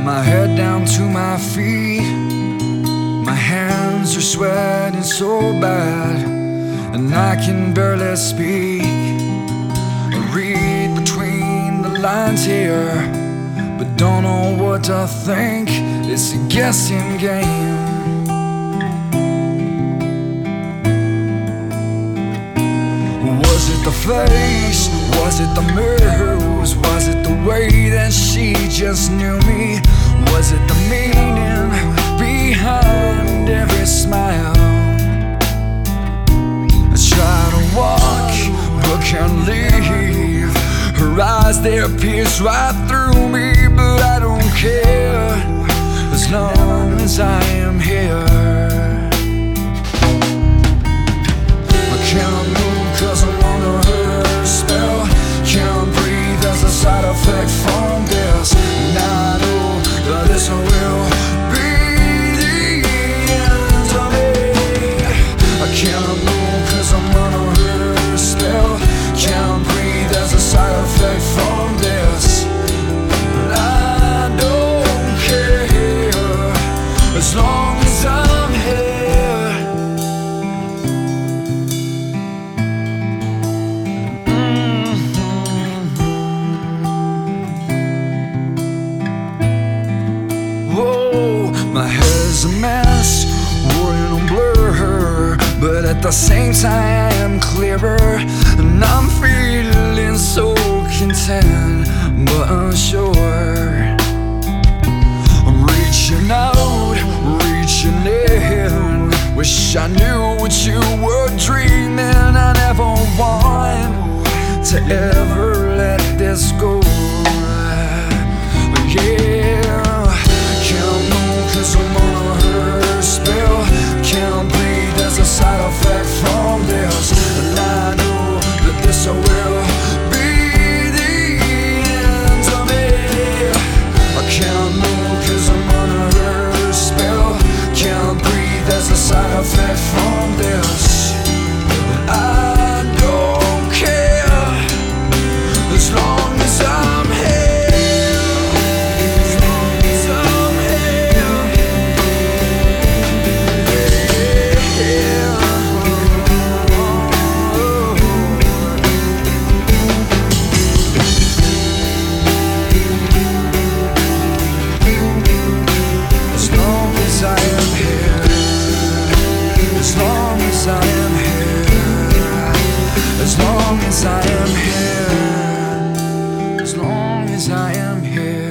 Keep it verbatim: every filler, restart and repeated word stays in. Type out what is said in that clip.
my head down to my feet. My hands are sweating so bad, and I can barely speak. I read between the lines here, but don't know what to think. It's a guessing game. Was it the face? Was it the moves? Was it the way that she just knew me? Was it the meaning behind every smile? I try to walk, but can't leave. Her eyes, they pierce right through me, but I don't care, as long as I am here. I can't move cause I'm under her spell. Can't breathe as a side effect from this, and I know that this will be the end of me. I can't move cause I'm under her spell. Can't breathe as a side effect from this, and I don't care, as long as I'm here. Whoa, my head's a mess, worrying on blur, but at the same time I'm clearer, and I'm feeling so content, but unsure. I'm reaching out, reaching in. Wish I knew what you were dreaming. I never want to ever let this go. Yeah, can't move cause I'm on her spell. Can't breathe as a side effect from this, and I know that this will be the end of me. I can't move cause I'm on her spell. Can't breathe as a side effect from this, and I don't care, as long as I'm here. As long as I am here, as long as I am here.